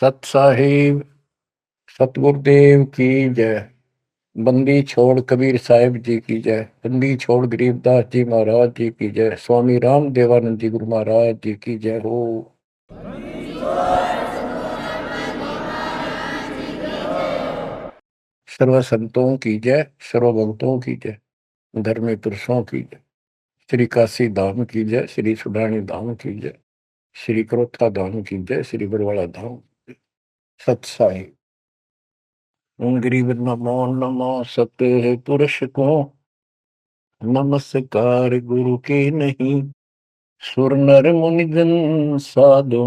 सत साहिब सतगुरुदेव की जय। बंदी छोड़ कबीर साहिब जी की जय। बंदी छोड़ गरीबदास जी महाराज जी की जय। स्वामी राम देवानंद जी गुरु महाराज जी की जय हो। सर्व संतों की जय, सर्व भक्तों की जय, धर्मी पुरुषों की जय। श्री काशी धाम की जय, श्री सुडानी धाम की जय, श्री क्रोथा धाम की जय, श्री बरवाड़ा धाम। सत साहिब गरीब नमो नमो सत पुरुष को नमस्कार गुरु के नहीं। सुर नर मुनि जन साधु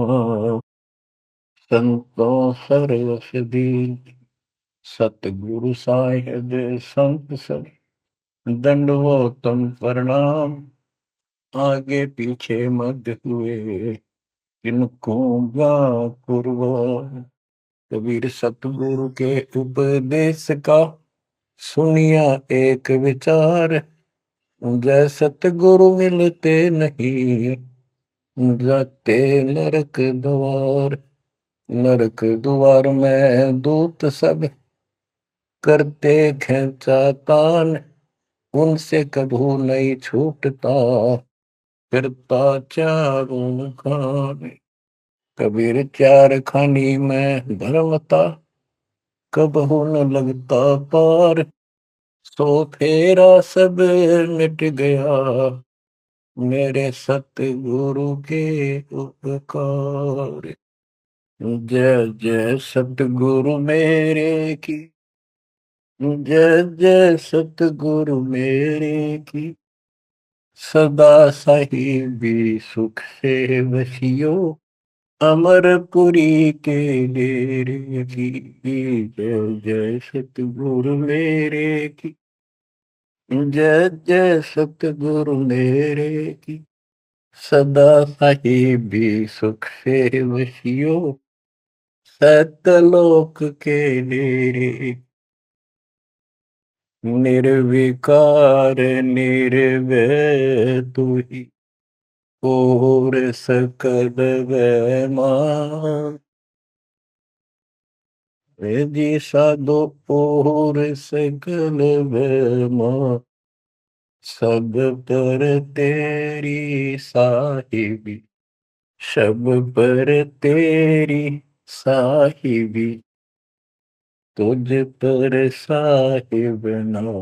संतों सर्वसदी। सतगुरु साहिब संत सब दंडवतम प्रणाम। आगे पीछे मत हुए इनको कुर्बान। कबीर सतगुरु के उपदेश का सुनिया एक विचार। जय सतगुरु मिलते नहीं जाते नरक द्वार। नरक द्वार में दूत सब करते खेचा तान। उनसे कभू नहीं छूटता फिरता चारों खान। कबीर चार खानी में भरमता कबहू न लगता पार। सो फेरा सब मिट गया मेरे सतगुरु के उपकार। जय जय सतगुरु मेरे की जय जय सतगुरु मेरे की। सदा साहिबी सुख से वसियो अमरपुरी के डेरे की। जय जय सतगुरु मेरे की जय जय सतगुरु मेरे की। सदा साहिबी सुख से वसियो सतलोक के डेरे। निर्विकार निर्भय तू ही और सकल वैमान। जी साधो और सकल वैमान। सब पर तेरी साहिबी सब पर तेरी साहिबी। तुझ पर साहिब नो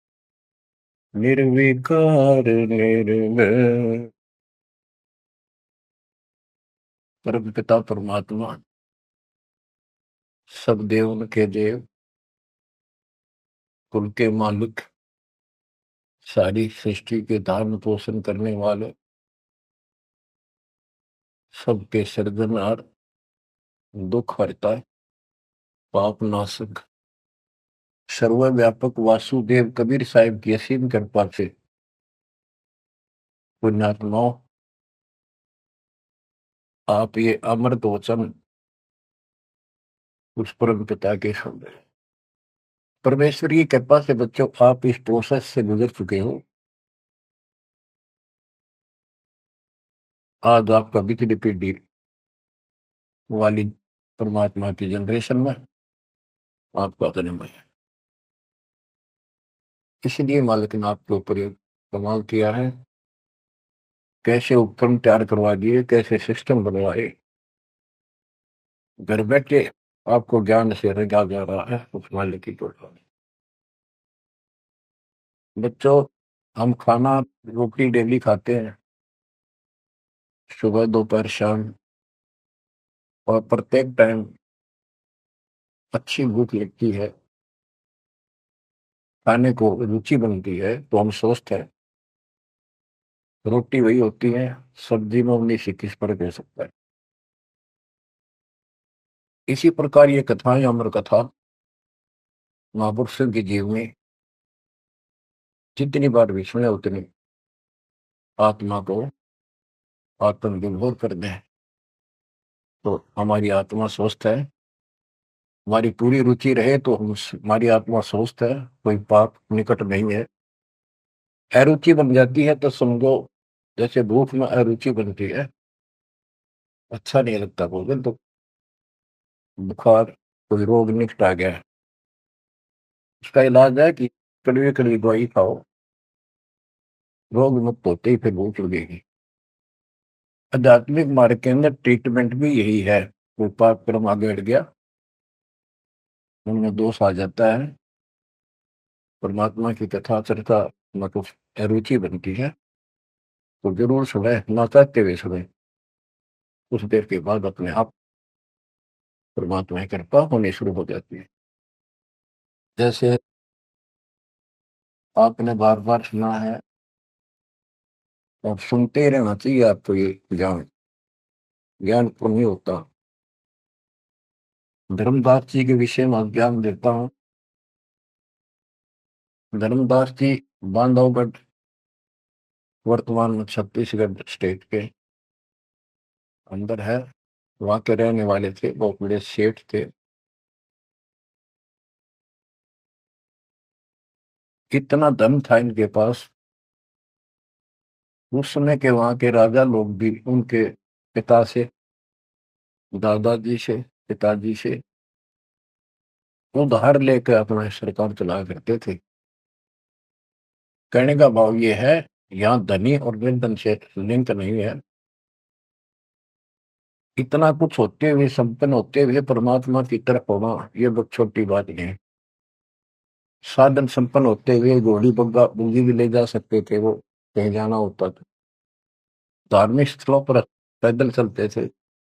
निर्विकार निर्भय। परम पिता परमात्मा सब देव के देव कुल के मालिक सारी सृष्टि के धारण पोषण करने वाले सबके सृजनहार दुख हरता पाप नाशक सर्वव्यापक वासुदेव कबीर साहिब की असीम कृपा से पुण्यात्माओं आप ये अमृत वचन उस परम पिता के शब्द हैं। परमेश्वर की कृपा से बच्चों आप इस प्रोसेस से गुजर चुके हो। आज आपका बिजली पीढ़ी वाली परमात्मा की जनरेशन में आपका जन्म है। इसलिए मालिक ने आपके ऊपर ये कमाल किया है। कैसे उपकरण तैयार करवा दिए, कैसे सिस्टम बनवाए, घर बैठे आपको ज्ञान से रंगा जा रहा है उस मालिक की कृपा। बच्चों हम खाना रोटी डेली खाते हैं, सुबह दोपहर शाम, और प्रत्येक टाइम अच्छी भूख लगती है, खाने को रुचि बनती है तो हम स्वस्थ हैं। रोटी वही होती है, सब्जी में 19 21 पर कह सकता है। इसी प्रकार ये कथाएं अमर कथा महापुरुषों के जीव में जितनी बार भी सुने उतनी आत्मा को आत्मविभोर कर दें तो हमारी आत्मा स्वस्थ है। हमारी पूरी रुचि रहे तो हमारी आत्मा स्वस्थ है, कोई पाप निकट नहीं है। अरुचि बन जाती है तो समझो जैसे भूख में अरुचि बनती है, अच्छा नहीं लगता भोजन तो बुखार, कोई रोग निकट आ गया है, उसका इलाज है कि कड़वी कड़वी दवाई खाओ, रोग मुक्त होते ही फिर भूख लगेगी। आध्यात्मिक मार्ग के अंदर ट्रीटमेंट भी यही है। वो पाप कर्म आगे बढ़ गया, उनमें दोष आ जाता है, परमात्मा की कथा चर्चा में कुछ अरुचि बनती है, तो जरूर सुने, ना चाहते हुए सुने। कुछ देर के बाद अपने आप परमात्मा की कृपा होनी शुरू हो जाती है। जैसे आपने बार बार सुना है और सुनते ही रहना चाहिए आपको, ये ज्ञान ज्ञान को नहीं होता। धर्मदास जी के विषय में ज्ञान देता हूँ। धर्मदास जी बांधवगढ़, वर्तमान में छत्तीसगढ़ स्टेट के अंदर है, वहां के रहने वाले थे, बहुत बड़े सेठ थे। कितना धन था इनके पास, उस समय के वहां के राजा लोग भी उनके पिता से, दादाजी से, पिताजी से उधार लेकर अपना सरकार चलाया करते थे। कहने का भाव ये है, यहाँ धनी और निर्धन से लिंक नहीं है। इतना कुछ होते हुए, संपन्न होते हुए परमात्मा की तरफ होना ये बहुत छोटी बात नहीं है। साधन संपन्न होते हुए घोड़ी बग्गा बूंदी भी ले जा सकते थे, वो कहीं जाना होता था। धार्मिक स्थलों पर पैदल चलते थे।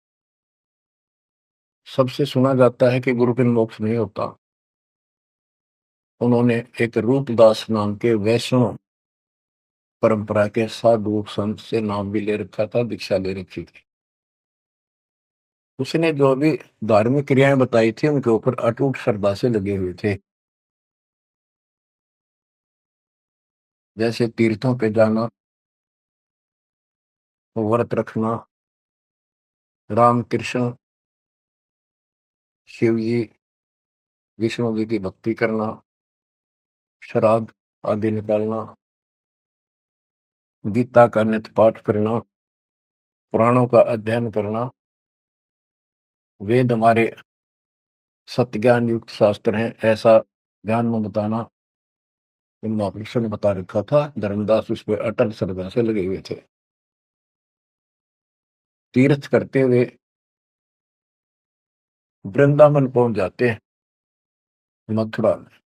सबसे सुना जाता है कि गुरु बिन मोक्ष नहीं होता। उन्होंने एक रूपदास नाम के वैष्णव परंपरा के साधु संत से नाम भी ले रखा था, दीक्षा ले रखी थी। उसने जो भी धार्मिक क्रियाएं बताई थी उनके ऊपर अटूट श्रद्धा से लगे हुए थे। जैसे तीर्थों पे जाना, व्रत रखना, राम कृष्ण, शिव जी, विष्णु जी की भक्ति करना, श्राद्ध आदि निकालना, गीता का नित्य पाठ करना, पुराणों का अध्ययन करना, वेद हमारे सत्य ज्ञान युक्त शास्त्र हैं, ऐसा ज्ञान में बताना, इन महापुरुषों ने बता रखा था। धर्मदास उस पर अटल श्रद्धा से लगे हुए थे। तीर्थ करते हुए वृंदावन पहुंच जाते हैं, मथुरा में।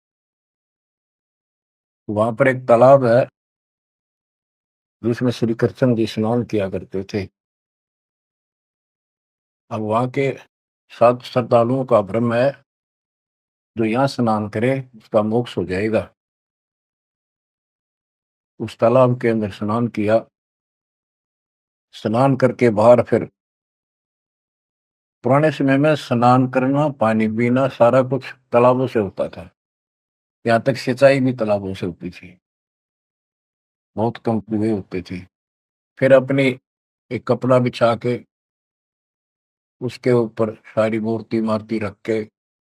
वहां पर एक तालाब है जिसमें श्री कृष्ण जी स्नान किया करते थे। अब वहां के साधु श्रद्धालुओं का भ्रम है, जो यहाँ स्नान करे उसका मोक्ष हो जाएगा। उस तालाब के अंदर स्नान किया, स्नान करके बाहर फिर, पुराने समय में स्नान करना, पानी पीना, सारा कुछ तालाबों से होता था। यहाँ तक सिंचाई भी तालाबों से होती थी, बहुत कम कुएं होते थे। फिर अपनी एक कपड़ा बिछा के उसके ऊपर सारी मूर्ति मार्ति रख के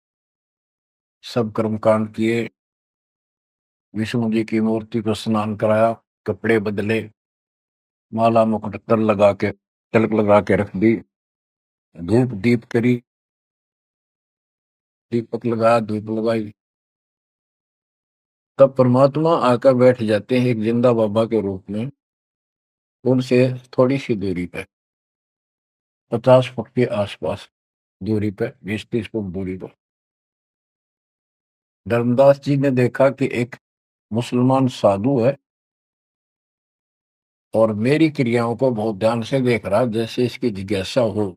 सब कर्मकांड किए। विष्णु जी की मूर्ति को स्नान कराया, कपड़े बदले, माला मुकुट तर लगा के, तिलक लगा के रख दी, धूप दीप करी, दीपक लगाया, धूप लगाई। तब परमात्मा आकर बैठ जाते हैं एक जिंदा बाबा के रूप में, उनसे थोड़ी सी दूरी पे, 50 फुट के आसपास दूरी पे, 20-30 फुट दूरी पर। धर्मदास जी ने देखा कि एक मुसलमान साधु है और मेरी क्रियाओं को बहुत ध्यान से देख रहा, जैसे इसकी जिज्ञासा हो,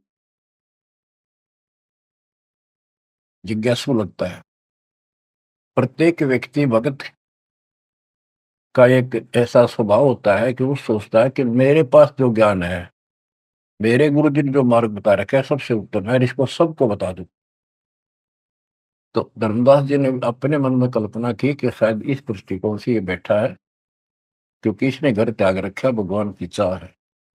जिज्ञासु लगता है। प्रत्येक व्यक्ति भगत का एक ऐसा स्वभाव होता है कि वो सोचता है कि मेरे पास जो ज्ञान है, मेरे गुरु जी ने जो मार्ग बता रखा है सबसे उत्तम है, इसको सबको बता दूं। तो धर्मदास जी ने अपने मन में कल्पना की कि शायद इस दृष्टिकोण से ये बैठा है, क्योंकि इसने घर त्याग रखा, भगवान की चाह है।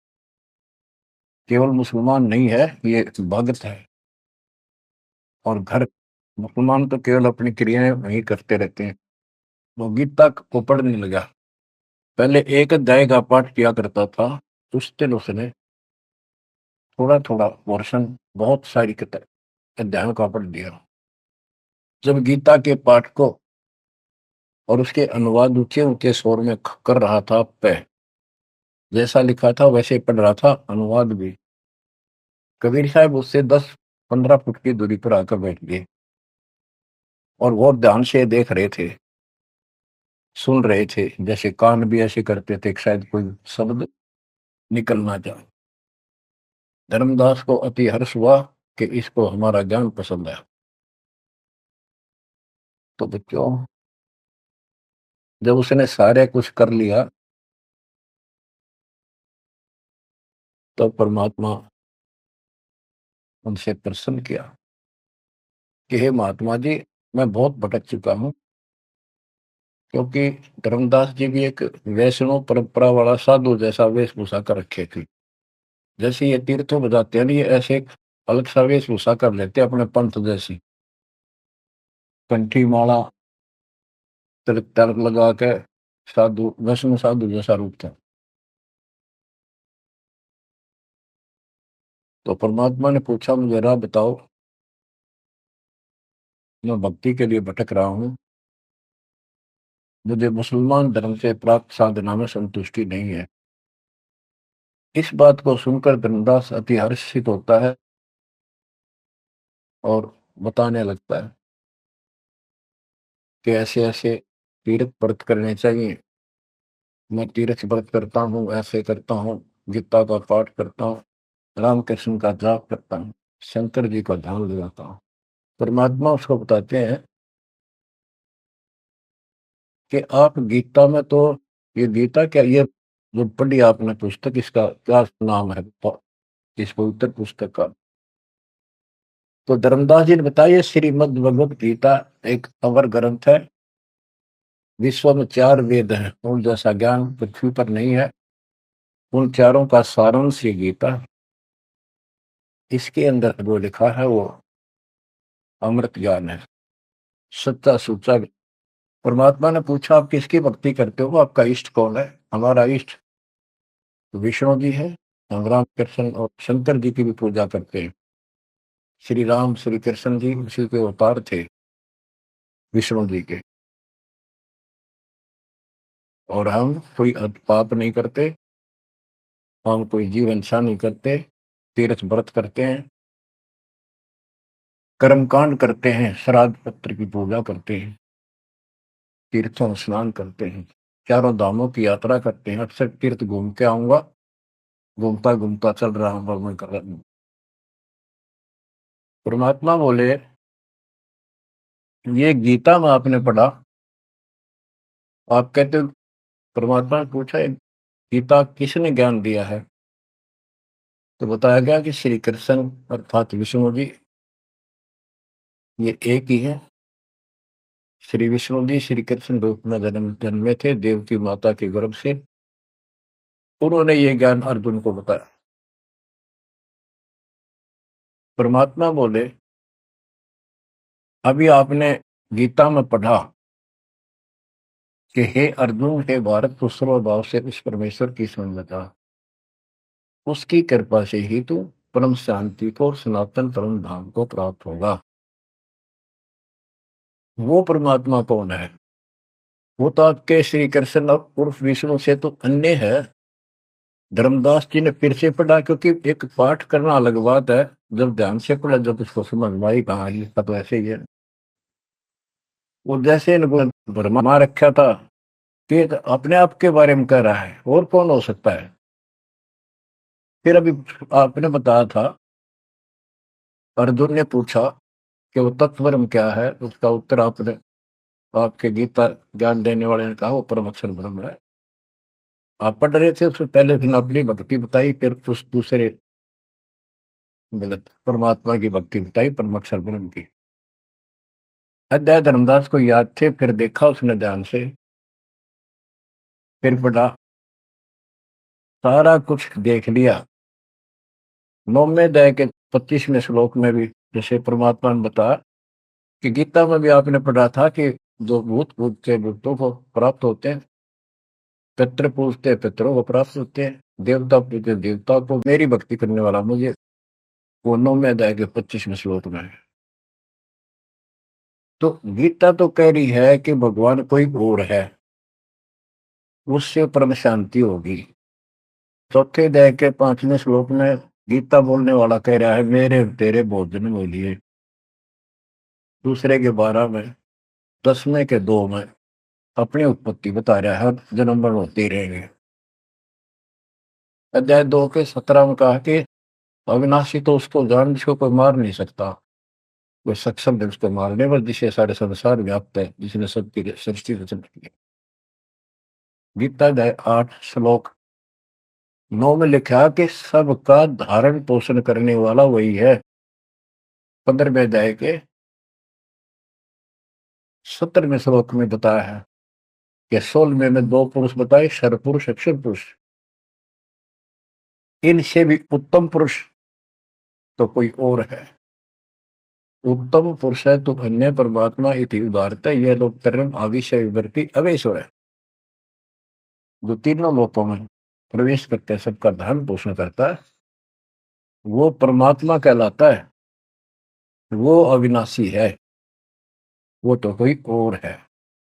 केवल मुसलमान नहीं है, ये भगत है। और घर, मुसलमान तो केवल अपनी क्रियाएं वही करते रहते हैं। वो गीता को पढ़ने लगा। पहले एक अध्याय का पाठ किया करता था, उस दिन उसने थोड़ा थोड़ा पोर्शन, बहुत सारी किताब अध्यायों का पढ़ दिया। जब गीता के पाठ को और उसके अनुवाद ऊंचे ऊंचे स्वर में कर रहा था, पे जैसा लिखा था वैसे पढ़ रहा था, अनुवाद भी। कबीर साहब उससे 10-15 फुट की दूरी पर आकर बैठ गए और वो ध्यान से देख रहे थे, सुन रहे थे, जैसे कान भी ऐसे करते थे कि शायद कोई शब्द निकल ना जाए। धर्मदास को अति हर्ष हुआ कि इसको हमारा ज्ञान पसंद है। तो बच्चों, जब उसने सारे कुछ कर लिया तो परमात्मा उनसे प्रसन्न किया कि हे महात्मा जी, मैं बहुत भटक चुका हूं। क्योंकि धर्मदास जी भी एक वैष्णव परंपरा वाला साधु जैसा वेशभूषा कर रखे थे। जैसे ये तीर्थों में जाते हैं ना, ये ऐसे एक अलग सा वेशभूषा कर लेते हैं अपने पंथ जैसी, कंठी माला, तिलक तिलक लगा के साधु, वैष्णव साधु जैसा रूप था। तो परमात्मा ने पूछा, मुझे राह बताओ, मैं भक्ति के लिए भटक रहा हूँ, मुझे मुसलमान धर्म से प्राप्त साधना में संतुष्टि नहीं है। इस बात को सुनकर धर्मदास अति हर्षित होता है और बताने लगता है कि ऐसे ऐसे तीर्थ व्रत करने चाहिए। मैं तीर्थ व्रत करता हूँ, ऐसे करता हूँ, गीता का पाठ करता हूँ, रामकृष्ण का जाप करता हूँ, शंकर जी का ध्यान लगाता हूँ। परमात्मा उसको बताते हैं कि आप गीता में तो, ये गीता क्या, ये जो पढ़ी आपने पुस्तक, इसका क्या नाम है इस पवित्र पुस्तक का? तो धर्मदास जी ने बताया, श्रीमद् भगवत गीता एक अवर ग्रंथ है। विश्व में 4 वेद हैं, उन जैसा ज्ञान पृथ्वी पर नहीं है। उन चारों का सारांश ये गीता है। इसके अंदर जो लिखा है वो अमृत ज्ञान है, सच्चा सुच्चा। परमात्मा ने पूछा, आप किसकी भक्ति करते हो, आपका इष्ट कौन है? हमारा इष्ट विष्णु जी है। हम राम कृष्ण और शंकर जी की भी पूजा करते हैं। श्री राम श्री कृष्ण जी उसी के अवतार थे, विष्णु जी के। और हम कोई पाप नहीं करते, हम कोई जीव हिंसा नहीं करते, तीर्थ व्रत करते हैं, कर्मकांड करते हैं, श्राद्ध पत्र की पूजा करते हैं, तीर्थों में स्नान करते हैं, चारों धामों की यात्रा करते हैं। अक्सर तीर्थ घूम के आऊंगा, घूमता घूमता चल रहा हूं भगवान कर रहा हूं। परमात्मा बोले, ये गीता में आपने पढ़ा, आप कहते हो। परमात्मा ने पूछा, ये गीता किसने ज्ञान दिया है? तो बताया गया कि श्री कृष्ण अर्थात विष्णु जी, ये एक ही है। श्री विष्णु जी श्री कृष्ण रूप में जन्मे थे देवकी माता के गर्भ से। उन्होंने ये ज्ञान अर्जुन को बताया। परमात्मा बोले, अभी आपने गीता में पढ़ा कि हे अर्जुन, हे भारत, तू सर्वभाव से उस परमेश्वर की समझ बता, उसकी कृपा से ही तू परम शांति को और सनातन परम धाम को प्राप्त होगा। वो परमात्मा कौन है? वो तो आपके श्री कृष्ण और उर्फ विष्णु से तो अन्य है। धर्मदास जी ने फिर से पढ़ा, क्योंकि एक पाठ करना अलग बात है, जब ध्यान से पढ़ा, जब उसको समझ में आई, कहा लिखा तो ऐसे ही है। वो जैसे इनको भरमा रखा था कि अपने आप के बारे में कह रहा है, और कौन हो सकता है? फिर अभी आपने बताया था, अर्जुन ने पूछा कि वो तत्वरम क्या है, उसका उत्तर आपने, आपके गीता ज्ञान देने वाले ने कहा वो परम अक्षर ब्रह्म है। आप पढ़ रहे थे, उससे पहले फिर अपनी भक्ति बताई, फिर उस दूसरे गलत परमात्मा की भक्ति बताई, परम अक्षर ब्रह्म की। अध्याय धर्मदास को याद थे, फिर देखा उसने ध्यान से, फिर पढ़ा, सारा कुछ देख लिया। 9वें अध्याय के 25वें श्लोक में भी जैसे परमात्मा ने बताया कि गीता में भी आपने पढ़ा था कि जो भूत पूजते भूतों को प्राप्त होते हैं, पितृ पूजते पितरों को प्राप्त होते हैं, देवता पूजते देवता को, मेरी भक्ति करने वाला मुझे, वो 9वें अध्याय के 25वें श्लोक में है। तो गीता तो कह रही है कि भगवान कोई और है, उससे परम शांति होगी। चौथे अध्याय के 5वें श्लोक में गीता बोलने वाला कह रहा है मेरे और तेरे भोजन के लिए। दूसरे के 12 में, 10वें के 2 में अपनी उत्पत्ति बता रहा है, जन्म मरण होते ही रहेंगे। अध्याय 2 के 17 में कहा कि अविनाशी तो उसको जान जिसको कोई मार नहीं सकता, कोई सक्षम है उसको मारने पर, जिसे सारे संसार व्याप्त है, जिसने सबकी सृष्टि रचना की। गीता अध्याय 8 श्लोक 9 में लिखा कि सबका धारण पोषण करने वाला वही है। 15वें अध्याय के 17वें श्लोक में बताया है कि 16वें में 2 पुरुष बताए, शर पुरुष, अक्षर पुरुष। इनसे भी उत्तम पुरुष तो कोई और है। उत्तम पुरुष है तो अन्य परमात्मा इति उदारता, यह लोग कर्म आविषय विवर्ती अवेश्वर है, जो तीनों लोकों में प्रवेश करके सबका धारण पोषण करता है, वो परमात्मा कहलाता है। वो अविनाशी है, वो तो कोई और है।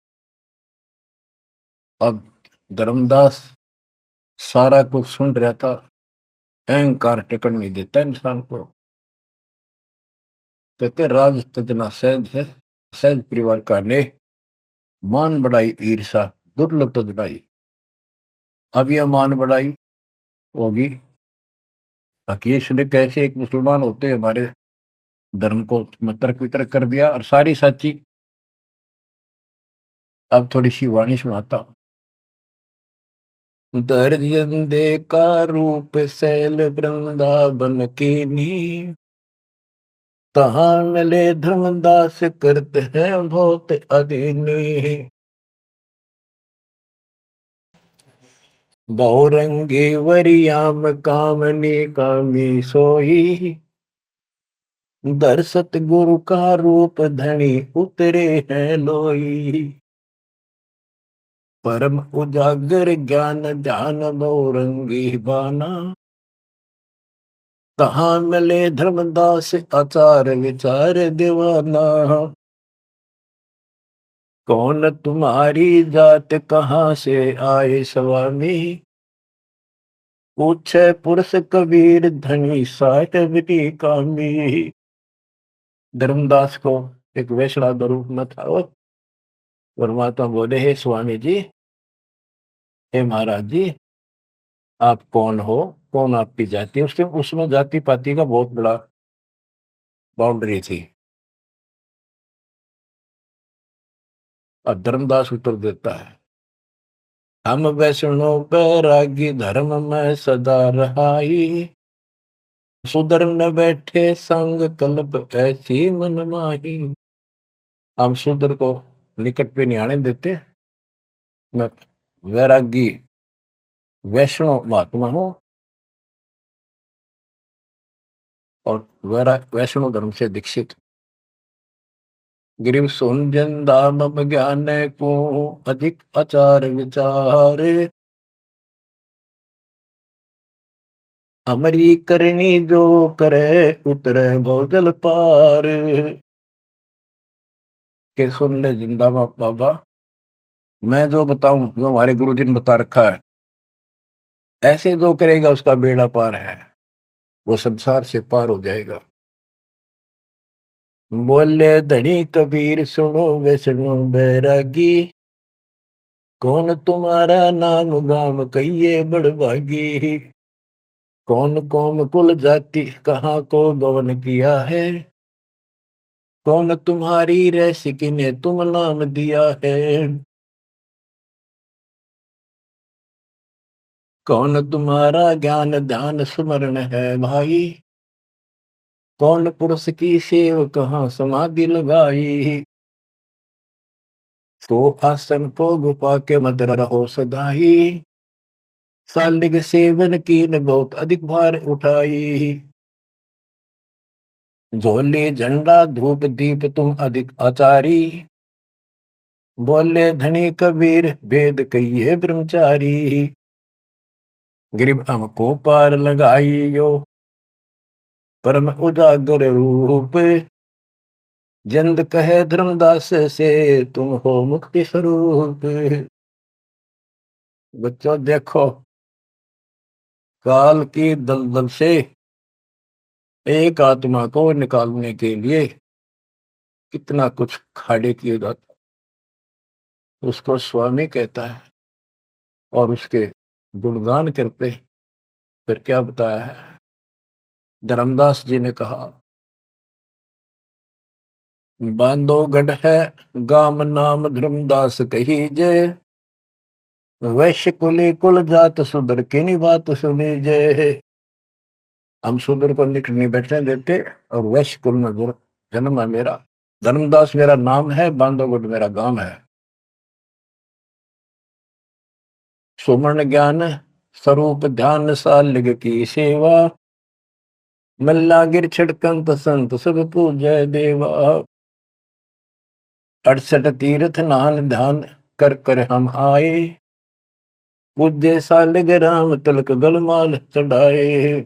अब धर्मदास सारा कुछ सुन रहा था, अहंकार टिकट नहीं देता इंसान को। कहते राज तजना सहज है, सहज परिवार का ने मान बढ़ाई ईर्षा दुर्लभ तजनाई। अब यह मान बढ़ाई होगी हकीश ने कैसे एक मुसलमान होते हमारे धर्म को तर्क वितर्क कर दिया और सारी सच्ची। अब थोड़ी सी वाणी सुनाता हूं। दर्जन दे का रूप सैल वृंदावन की नी, तहां मिले धर्मदास करते हैं बहुत अधीनी। बहुरंगी वरियाम कामनी कामी सोई, दर्शत गुरु का रूप धनी उतरे हैं लोई। परम उजागर ज्ञान ध्यान बहुरंगी बाना, तहां मिले धर्मदास आचार विचार दीवाना। कौन तुम्हारी जात कहाँ से आए स्वामी, पूछे पुरुष कबीर धनी साहिबी कामी। धर्मदास को एक वैष्णव रूप में था वो। परमात्मा बोले हे स्वामी जी, हे महाराज जी, आप कौन हो, कौन आपकी जाति। उसमें जाति पाति का बहुत बड़ा बाउंड्री थी। और धर्मदास उत्तर देता है, हम वैष्णव बैरागी धर्म में सदा रहाई, सुधर न बैठे संग कल्प ऐसी मन माही। हम सुधर को निकट पे नहीं आने देते। मैं वैरागी वैष्णव महात्मा हूं और वैष्णव धर्म से दीक्षित। गिरिव सुनजन दाम ज्ञान को अधिक आचार विचार, हमारी करनी जो करे उतरे भोजल पार। के सुन ले जिंदा बाबा, मैं जो बताऊं, जो हमारे गुरु जी ने बता रखा है, ऐसे जो करेगा उसका बेड़ा पार है, वो संसार से पार हो जाएगा। बोले धनी कबीर सुनो वैष्णो बैरागी, कौन तुम्हारा नाम गाम कहिए बड़भागी। कौन कौम कुल जाति कहाँ को गवन किया है, कौन तुम्हारी रैसिकी ने तुम नाम दिया है। कौन तुम्हारा ज्ञान ध्यान स्मरण है भाई, कौन पुरुष की सेव कहाँ समाधि लगाई। तो आसन को गुफा के मत रहो सदाई, सालिग सेवन की न बहुत अधिक भार उठाई। झोले झंडा धूप दीप तुम अधिक आचारी, बोले धनी कबीर वेद कहिए ब्रह्मचारी। गिरिब हमको पार लगाइयो परम उजागर रूप, जिंद कहे धर्मदास से तुम हो मुक्ति स्वरूप। बच्चों देखो, काल की दलदल से एक आत्मा को निकालने के लिए कितना कुछ खाड़े किए जाता, उसको स्वामी कहता है और उसके गुणगान करते। फिर क्या बताया है, धर्मदास जी ने कहा, बांधोगढ़ है गाम नाम धर्मदास कही जय, वैश्य कुली कुल जात सुधर की नी बात सुनी जय। हम सुधर को निकट नहीं बैठने देते और वैश्य कुल में जन्म है मेरा, धर्मदास मेरा नाम है, बांधोगढ़ मेरा गांव है। सुमन ज्ञान स्वरूप ध्यान सालिग की सेवा, मल्ला गिर छिड़कंत संत सब पूजय देवा। 68 तीर्थ नान ध्यान कर कर हम आए, पूज्य सालिग राम तिलक गलमाल चढ़ाए।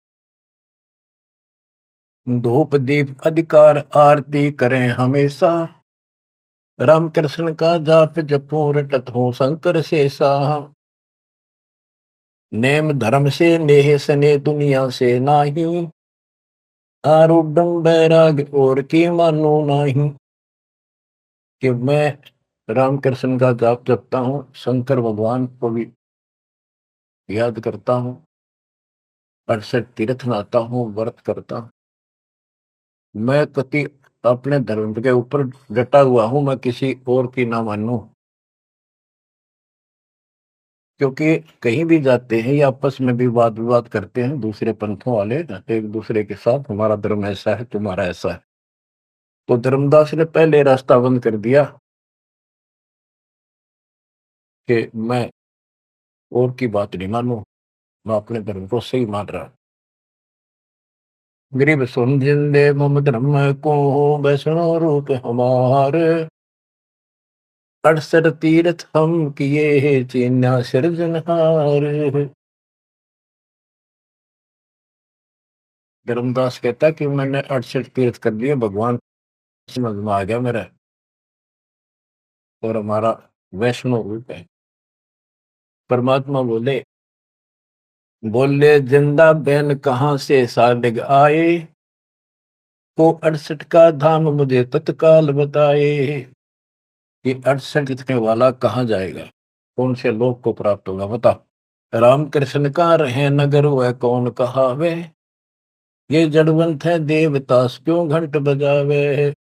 धूप दीप अधिकार आरती करें हमेशा, राम कृष्ण का जाप जपो रटत हो शंकर शेषा। नेम धर्म से नेह सने दुनिया से नाही, आरूढ़ बैराग और की मानो नाही। कि मैं रामकृष्ण का जाप जपता हूँ, शंकर भगवान को भी याद करता हूँ, 68 तीर्थ नहाता हूँ, व्रत करता हूँ। मैं कति अपने धर्म के ऊपर डटा हुआ हूं, मैं किसी और की ना मानूं। क्योंकि कहीं भी जाते हैं या आपस में भी वाद विवाद करते हैं दूसरे पंथों वाले एक दूसरे के साथ, हमारा धर्म ऐसा है, तुम्हारा ऐसा है। तो धर्मदास ने पहले रास्ता बंद कर दिया कि मैं और की बात नहीं मानूं, मैं अपने धर्म को सही मान रहा। गरीब सुन जिंदे मम धर्म को, वैष्णो रूप हमारे, 68 तीर्थ हम किए चीन्या सिरजनहार। धर्मदास कहता कि मैंने 68 तीर्थ कर दिए, भगवान समझ में आ गया मेरा, और हमारा वैष्णव रूप है। परमात्मा बोले, बोले जिंदा बैन कहां से सादिग आए, को 68 का धाम मुझे तत्काल बताए। ये 68 लिखने वाला कहाँ जाएगा, कौन से लोक को प्राप्त होगा, बता। राम कृष्ण का रहे नगर वह कौन कहावे, ये जड़वंत है देवतास क्यों घंट बजावे।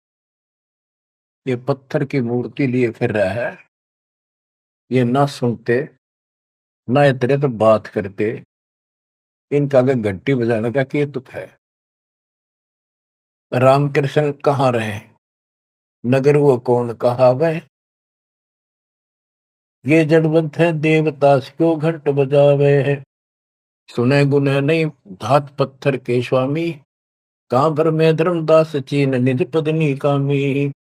ये पत्थर की मूर्ति लिए फिर रहा है, ये ना सुनते ना इतरे तो बात करते, इनका अगर घंटी बजाने का क्या तुक है। रामकृष्ण कहाँ रहे नगर वो कौन कहावे, ये जड़वंत है देवतास क्यों घंट बजावे। सुने गुने नहीं धात पत्थर के स्वामी, कहां भर में धर्मदास चीन निज पदनी कामी।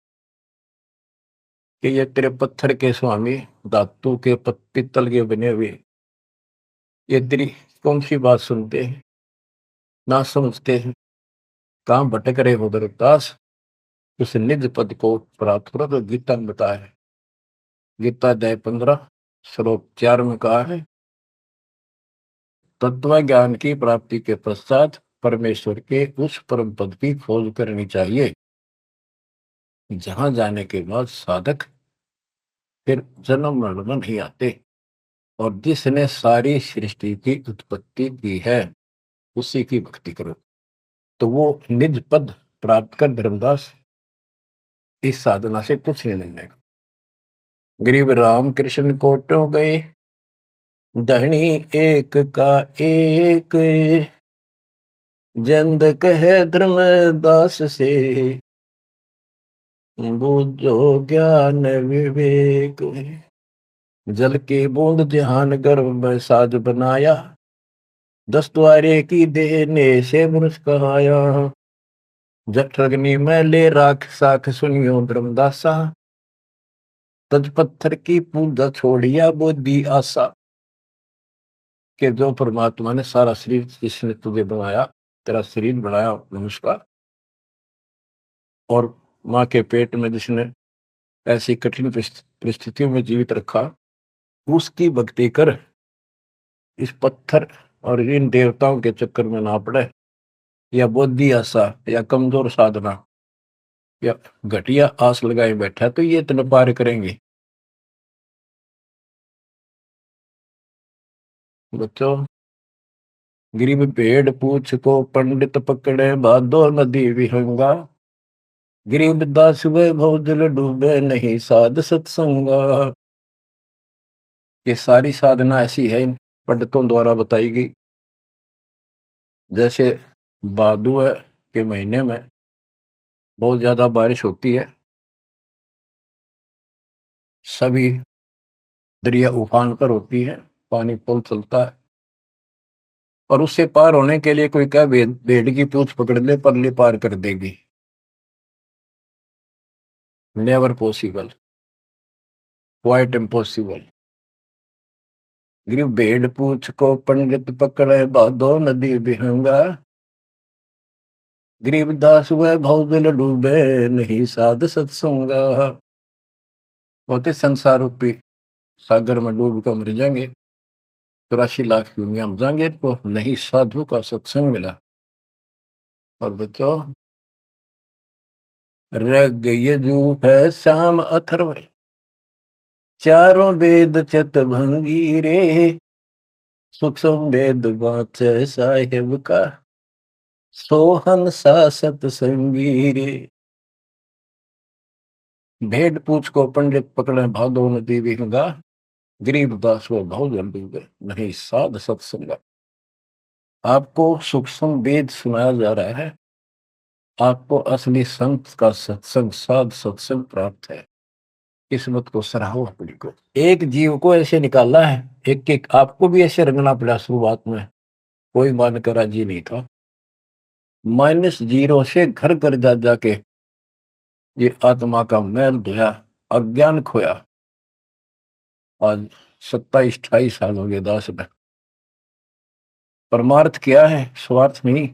कि ये तेरे पत्थर के स्वामी, धातु के पित्तल के बने हुए, ये तेरी कौन सी बात सुनते हैं, ना समझते हैं, कहां भटक रहे हो धर्मदास, उस निज पद को प्राप्त करो। तो गीता में बताया है, गीता अध्याय 15 श्लोक 4 में कहा है, तत्व ज्ञान की प्राप्ति के पश्चात परमेश्वर के उस परम पद की खोज करनी चाहिए, जहां जाने के बाद साधक फिर जन्म मरण में नहीं आते। और जिसने सारी सृष्टि की उत्पत्ति की है उसी की भक्ति करो, तो वो निज पद प्राप्त कर धर्मदास इस साधना से कुछ नहीं लेगा। गरीब राम कृष्ण कोटो गए, धनी एक का एक, जंद कहे धर्मदास से, बूझो ज्ञान विवेक। जल की बूंद ध्यान गर्भ में साज बनाया, 10 द्वारे की देने से मनुष्य कहाया। जठरग्नि में ले राख साख सुनियो धर्मदासा, तज पत्थर की पूजा छोड़िया बुद्धि आशा। कि जो परमात्मा ने सारा शरीर जिसने तुझे बनाया, तेरा शरीर बनाया मनुष्य का, और माँ के पेट में जिसने ऐसी कठिन परिस्थितियों में जीवित रखा, उसकी भक्ति कर, इस पत्थर और इन देवताओं के चक्कर में ना पड़े, या बुद्धि आशा या कमजोर साधना या घटिया आस लगाए बैठा तो ये इतना पार करेंगे। बच्चों, गरीब पेड़ पूछ को पंडित पकड़े, बादो नदी विहंगा, गरीब दास वे भवजल डूबे, नहीं साध सत्संगा। ये सारी साधना ऐसी है इन पंडितों द्वारा बताई गई। जैसे भादुआ के महीने में बहुत ज्यादा बारिश होती है, सभी दरिया उफान पर होती है, पानी पुल चलता है, और उससे पार होने के लिए कोई क्या भेड़ की पूंछ पकड़ ले, परली पार कर देगी। Never possible, quite impossible. गिरी भेड़ पूछ को पंडित पकड़े, बाधो नदी विहंगा, गरीबदास हुए भवजल डूबे, नहीं साध सत्संगा। होते संसार रूपी सागर में डूब कर मर जाएंगे, 84 लाख दुनिया में जाएंगे, तो नहीं साधु का सत्संग मिला। और बच्चों, रग यजु है श्याम अथर्व, चारों वेद चित भंगी रे, सूक्ष्म वेद वाचे साहेब का, सोहन सा सतसंगी रे। भेड़ पूछ को पंडित पकड़े, भादो नदी विहंगा, गरीब दास वो भाव जल डूबे, नहीं साध सत्संगा। आपको सूक्ष्म वेद सुनाया जा रहा है, आपको असली संत का सत्संग, साध सत्संग प्राप्त है। किस्मत को सराहो अपनी को। एक जीव को ऐसे निकाला है, एक एक आपको भी ऐसे रंगना पड़ा। शुरुआत में कोई मानकर राजी नहीं था, -0 से घर घर जा जाके ये आत्मा का मैल धोया, अज्ञान खोया। आज 27-28 साल हो गए दास में। परमार्थ क्या है? स्वार्थ नहीं।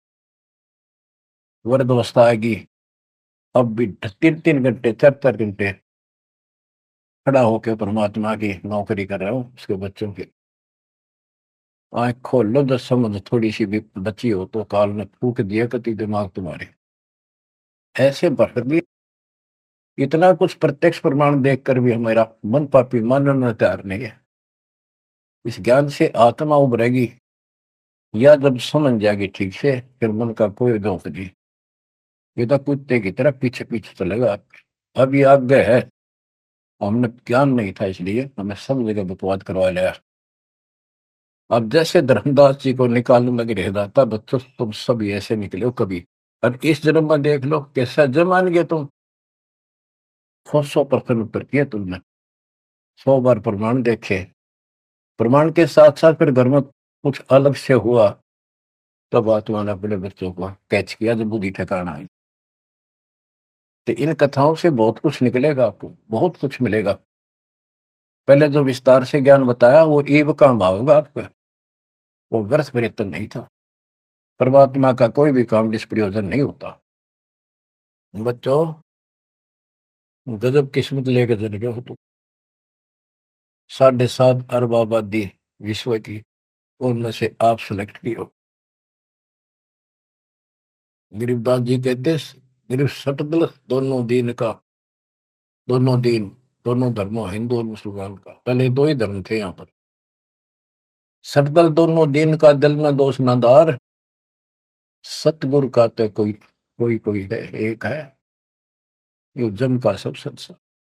वृद्ध अवस्था आएगी, अब भी 3-3 घंटे 4-4 घंटे खड़ा होकर परमात्मा की नौकरी कर रहे हो, उसके बच्चों की। आंख खोल लो, 10 समझ थोड़ी सी भी बची हो तो काल ने फूक दिया कति दिमाग तुम्हारे। ऐसे भटक भी, इतना कुछ प्रत्यक्ष प्रमाण देखकर भी हमारा मन पापी मानना तैयार नहीं है। इस ज्ञान से आत्मा उभरेगी, या जब समझ जाएगी ठीक से, फिर मन का कोई दोष नहीं। ये तो कुत्ते की तरह पीछे पीछे चलेगा आपके। अब ये आज्ञा है, हमने ज्ञान नहीं था इसलिए हमें सब जगह बकवाद करवा लिया। अब जैसे धर्मदास जी को निकालने लगे रहता, बच्चों तुम सब ऐसे निकले हो कभी। अब इस जन्म में देख लो कैसा जन्म मान गए तुम। 100% उत्तर किया तुमने, 100 बार प्रमाण देखे। प्रमाण के साथ साथ फिर घर में कुछ अलग से हुआ, तब आत्मा ने अपने बच्चों को कैच किया, जब बुद्धि ठिकाना आई। तो इन कथाओं से बहुत कुछ निकलेगा, आपको बहुत कुछ मिलेगा। पहले जो विस्तार से ज्ञान बताया वो ईव का भाव होगा आपका, वो व्यर्थ प्रयत्न नहीं था। परमात्मा का कोई भी काम निष्प्रयोजन नहीं होता। बच्चों, गजब किस्मत लेके चले गए हो तुम। 7.5 अरब आबादी विश्व की, उनमें से आप सिलेक्ट की हो। गरीबदास जी कहते, गरीब सटदल दोनों दीन का, दोनों दीन, दोनों धर्मों, हिंदू और मुसलमान का। पहले 2 ही धर्म थे यहाँ पर। सटदल दोनों दीन का, दिल में दोष न दार, सतगुरु का तो कोई कोई कोई है, एक है, यो जन का सब सत्संग।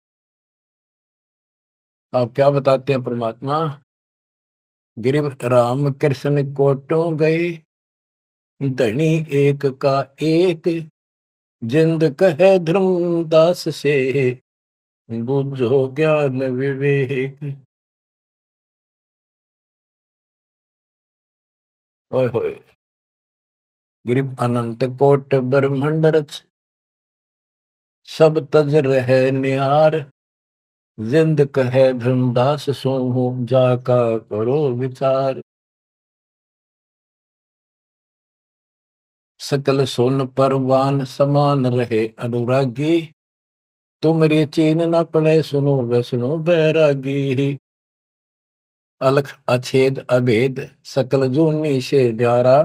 आप क्या बताते हैं परमात्मा? गिरिव राम कृष्ण कोटो गए, धनी एक का एक, जिंद कहे धर्मदास से, बुझो ज्ञान विवेक। ओए होए, गिरिव अनंत कोट ब्रह्मांड रच, सब तज रहे निहार, जिंद कहे धर्मदास सो, जाका करो विचार। सकल सोन परवान समान रहे अनुरागी, तुमरी चीन न पड़े सुनो वैष्णो बैरागी। अलख अछेद अभेद सकल जूनी से न्यारा,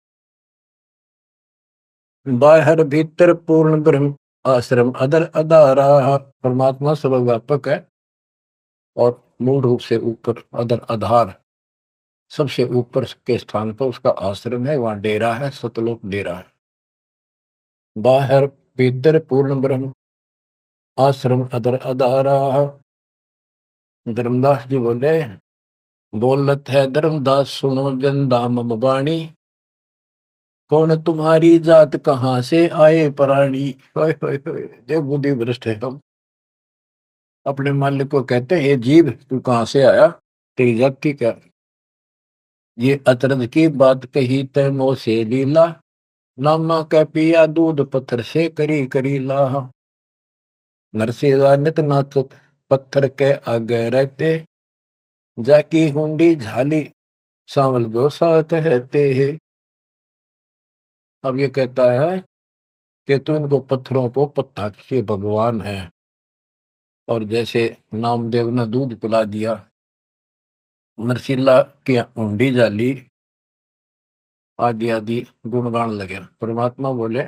बाहर भीतर पूर्ण ब्रह्म आश्रम अदर अदारा। परमात्मा सर्वव्यापक है और मूल रूप से ऊपर अदर आधार सबसे ऊपर के स्थान पर उसका आश्रम है, वहां डेरा है, सतलोक डेरा है। बाहर भीतर पूर्ण ब्रह्म आश्रम अदर अदारा। धर्मदास जी बोले, बोलत है धर्मदास सुनो जन दाम बाणी, कौन तुम्हारी जात कहाँ से आए प्राणी। जो बुद्धि भ्रष्ट है हम अपने मालिक को कहते हैं, ये जीव तू कहाँ से आया, तेरी जात की क्या। ये अतरज की बात कही तय मोह से लीला, नामा कै पिया दूध पत्थर से करी करी लाह। नरसिंह नित नाथ पत्थर के आगे रहते, जाकी हुंडी झाली सांवल गोसा कहते हैं। अब ये कहता है कि तू इनको पत्थरों को पत्ता के भगवान है, और जैसे नामदेव ने दूध पिला दिया, नरसिल्ला की ऊंडी जाली, आदि आदि गुणगान लगे। परमात्मा बोले,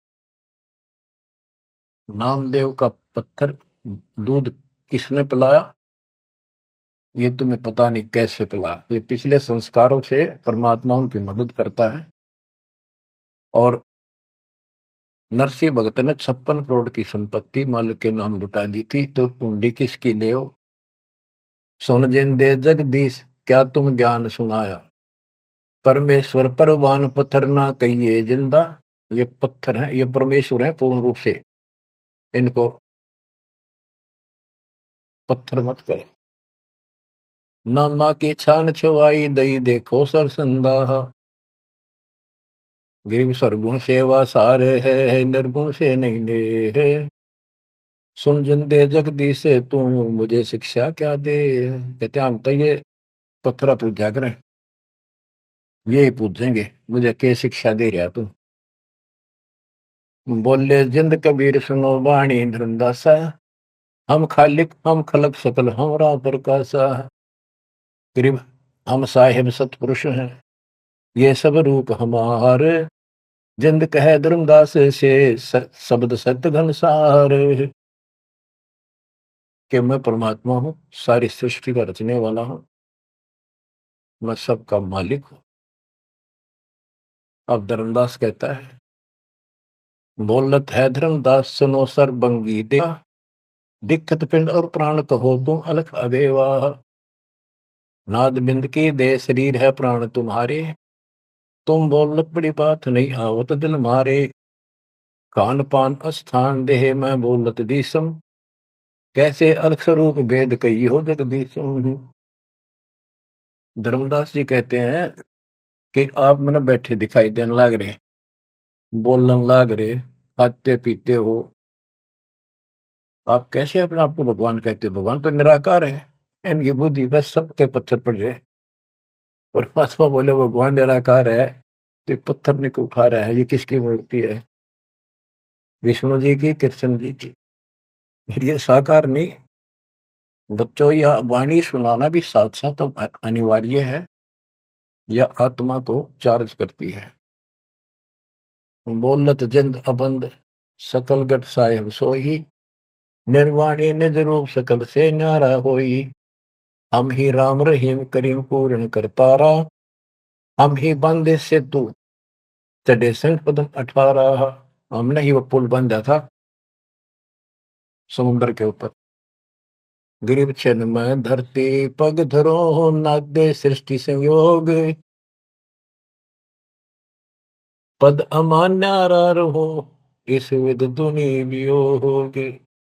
नामदेव का पत्थर दूध किसने पिलाया, ये तुम्हें पता नहीं कैसे पिलाया। ये पिछले संस्कारों से परमात्मा उनकी मदद करता है। और नरसिंह भगत ने 56 करोड़ की संपत्ति मालिक के नाम लुटा दी थी, तो कुंडी किसकी ले हो। सुन जिन दे जगदीश क्या तुम ज्ञान सुनाया, परमेश्वर परवान पत्थर ना कहिए जिंदा। ये पत्थर है, ये परमेश्वर है पूर्ण रूप से, इनको पत्थर मत करे। नामा की छान छुआई दई देखो सरसंदा, गिरिव सरगुण सेवा सारे है निर्गुण से नहीं ले है। सुन जिन दे जगदीश से तू मुझे शिक्षा क्या दे। कहते हम तो ये पत्थरा पूजा करें, यही पूछेंगे मुझे क्या शिक्षा दे रहा तू। बोले जिंद कबीर सुनो वाणी धृंदासा, हम खालिक हम खलक सकल हमरा प्रकाशा। गरीब हम साहिब सतपुरुष हैं, ये सब रूप हमारे, जिंद कहे धर्मदास से शब्द सत्य घनसार। कि मैं परमात्मा हूँ, सारी सृष्टि का रचने वाला हूँ, मैं सबका मालिक हूँ। अब धर्मदास कहता है, बोलत है धर्मदास सुनो सर्वंगी दे, दिक्कत पिंड और प्राण कहो तुम अलख अबेवा। नाद बिंद की दे शरीर है प्राण तुम्हारे, तुम बोलत बड़ी बात नहीं आवत दिल मारे। खान पान स्थान देह मैं बोलत दीसम, कैसे अलख स्वरूप भेद कही हो जगदीशम। धर्मदास जी कहते हैं कि आप मैंने बैठे दिखाई देने लग रहे, बोलने लग रहे, खाते पीते हो, आप कैसे अपने आप को भगवान कहते हो। भगवान तो निराकार है, इनकी बुद्धि बस सबके पत्थर पड़ जाए। परमात्मा बोले भगवान निराकार है, तो पत्थर ने को उठा रहा है, ये किसकी मूर्ति है, विष्णु जी की, कृष्ण जी की। ये साकार नहीं। बच्चों, यह वाणी सुनाना भी साथ साथ अनिवार्य है, यह आत्मा को चार्ज करती है। बोलत जिंद अबंद सकल गट साहेब सोही, निर्वाणी निज रूप सकल से न्यारा होई। हम ही राम रहीम करीम पूर्ण कर पारा, हम ही बंदे से तू चढ़े संग पदम 18। हमने ही वो पुल बंधा था समुद्र के ऊपर। गिरिव छन में धरती पग धरो, नादे सृष्टि संयोग, पद अमान्यारा रहो, इस विद दुनि वियोग।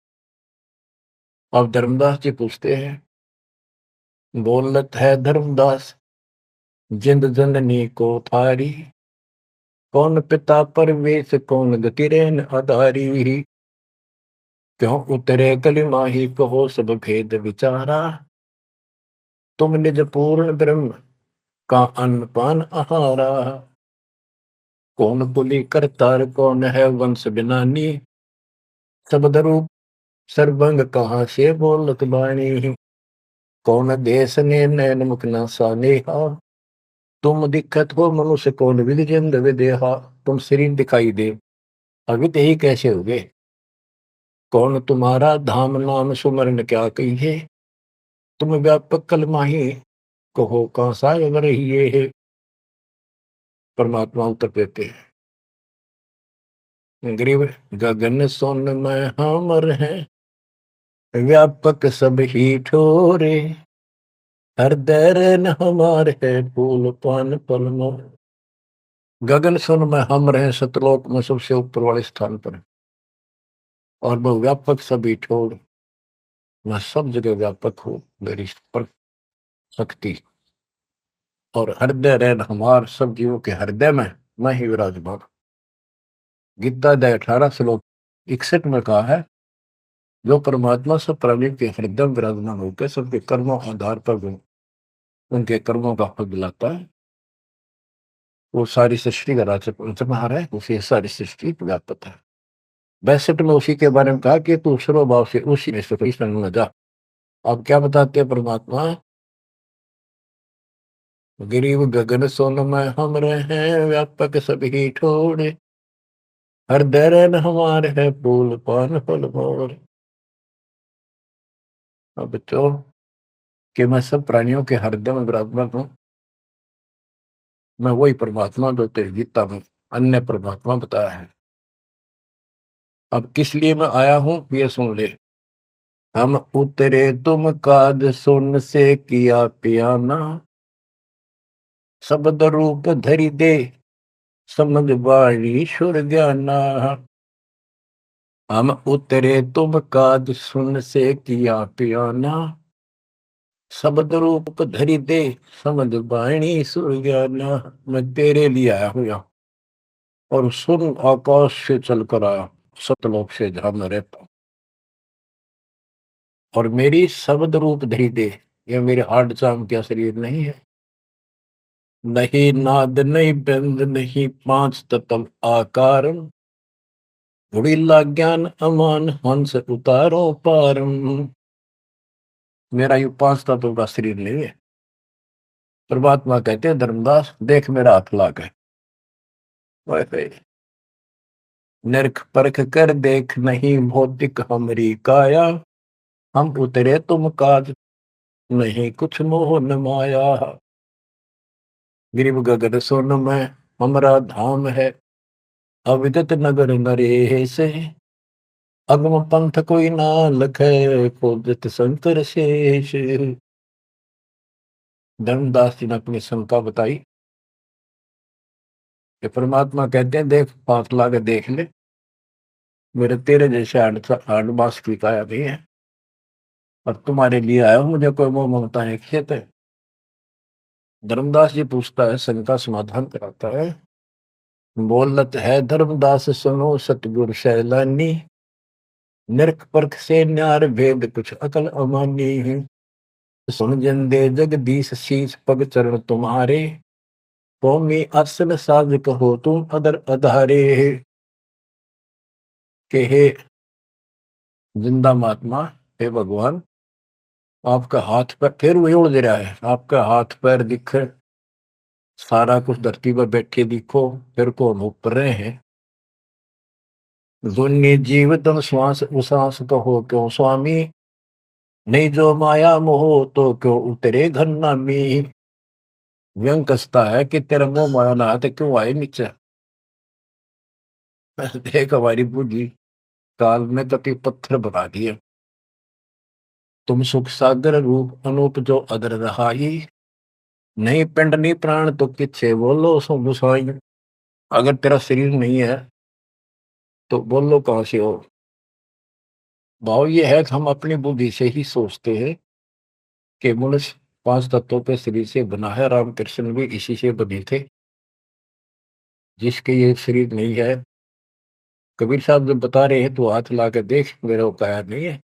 अब धर्मदास जी पूछते हैं, बोलत है धर्मदास जिंद जननी को थारी, कौन पिता परवेश कौन गति रेन आधारी। क्यों उतरे कलि माही कहो सब भेद विचारा, तुम निज पूर्ण ब्रह्म का अन्न पान आहारा। कौन पुली करतार, कौन है वंश बिनानी, शब्द रूप सर्वंग कहाँ से बोलत बाणी। कौन देश ने नैन मुख न सानेहा, तुम दिक्कत हो मनुष्य कौन विधि जिंद विदेहा। तुम शरीर दिखाई दे, अवित ही कैसे हो गए। कौन तुम्हारा धाम नाम सुमरन क्या कहिए, तुम व्यापक कल माही कहो कहाँ सा रहिए है। परमात्मा उत्तर देते हैं, गरीब गगन सोन में हमर है, व्यापक सब ही ठोरे, हृदय न हमार है फूल पान फल मोर। गगन सुन में हम रहे, सतलोक में सबसे ऊपर वाले स्थान पर, और वह व्यापक सभी ठोर, मैं सब जगह व्यापक हूँ, मेरी पर शक्ति। और हृदय रहन हमार, सब जीवों के हृदय में मैं ही विराजमान। गीता अध्याय 18 श्लोक 61 में कहा है, जो परमात्मा सब प्राणियों के हृदय में विराजमान होकर सबके कर्मों आधार पर उनके कर्मों का फल दिलाता है, वो सारी सृष्टि का राज्य पंचमहार है, उसे सारी सृष्टि व्यापक है। 62 में उसी के बारे में कहा कि तू सर्वभाव से उसी में से जा। अब क्या बताते हैं परमात्मा, गिरीव गगन सोन में हम रहे, व्यापक सभी ठोरे, हृदय रहन हमारे है फूल पान फल मोर। अब बच्चों कि मैं सब प्राणियों के हृदय में विराजमान हूँ, मैं वही परमात्मा जो तेरी गीता में अन्य परमात्मा बताया है। अब किस लिए मैं आया हूं ये सुन ले। हम उतरे तुम काज सुन से किया पियाना, शब्द रूप धरि दे समझ वाणी सुर ज्ञाना। हम उतरे तुम काज सुन से किया पियाना, शब्द रूप धरि दे समझ वाणी सुर ज्ञाना। मैं तेरे लिए आया हूं यहाँ, और सुन आकाश से चलकर आया, सतलोक से जहां मैं रहता हूं। और मेरी शब्द रूप धरि दे, ये मेरे हार्ड चाम का शरीर नहीं है, नहीं नाद नहीं बंद नहीं पांच तत्व आकार, उड़ीला ज्ञान अमान हंस उतारो पारम। मेरा ये पांच तत्व का शरीर नहीं है। परमात्मा कहते हैं, धर्मदास देख मेरा हाथ लाग है, नरक परख कर देख नहीं भौतिक हमारी काया, हम उतरे तुम काज नहीं कुछ मोह न माया। गिरिव गगन सोन में हमारा धाम है, अविदित नगर नरेश, अगम पंथ कोई ना लखे खोजत शंकर शेष। धर्मदास जी ने अपनी शंका बताई कि परमात्मा कहते हैं, देख पास लाके देख ले, मेरे तेरे जैसे आठ मास की काया नहीं है, और तुम्हारे लिए आया हूं, मुझे कोई मोह ममता है खेत है। धर्मदास जी पूछता है, शंका समाधान कराता है, बोलत है धर्मदास सुनो सतगुरु सैलानी, नरक परख से न्यार भेद कुछ अकल अमानी है। सुन जंदे जगदीश शीश पग चरण तुम्हारे, कौमी असल साज कहो तुम अदर अधारे। के हे जिंदा महात्मा, हे भगवान, आपका हाथ पैर फिर वही उड़ रहा है, आपका हाथ पैर दिख, सारा कुछ धरती पर बैठे दिखो, फिर कौन ऊपर रहे हैं। दुन्नी जीव तम श्वास उश्वास कहो क्यों स्वामी, नहीं जो माया मोह तो क्यों उतरे घर नामी। व्यंग कसता है कि तेरा मोह माया ना तो क्यों आए नीचे। देख हमारी बुद्धि काल में कति पत्थर बना दिए, तुम सुख सागर रूप अनूप जो अदर रहाई, नहीं पिंड नहीं प्राण तो किच्छे बोलो सो गुसाई। अगर तेरा शरीर नहीं है तो बोलो कहां से हो। भाव ये है कि हम अपनी बुद्धि से ही सोचते हैं कि मनुष्य पांच तत्वों के शरीर से बना है, रामकृष्ण भी इसी से बने थे। जिसके ये शरीर नहीं है, कबीर साहब जब बता रहे हैं तो हाथ ला के देख, मेरा उपाय नहीं है।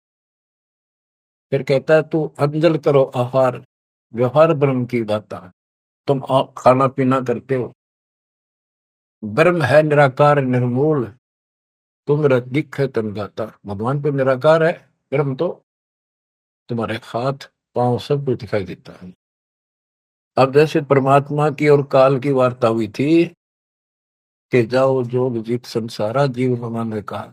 फिर कहता है, तू अंजल करो आहार, व्यवहार ब्रह्म की दाता। तुम खाना पीना करते हो, ब्रह्म है निराकार निर्मूल, तुम दिख है तन गाता। भगवान तो निराकार है, ब्रह्म तो तुम्हारे हाथ पांव सब कुछ दिखाई देता है। अब जैसे परमात्मा की और काल की वार्ता हुई थी कि जाओ जोग जीत संसारा, जीव न मान कहा।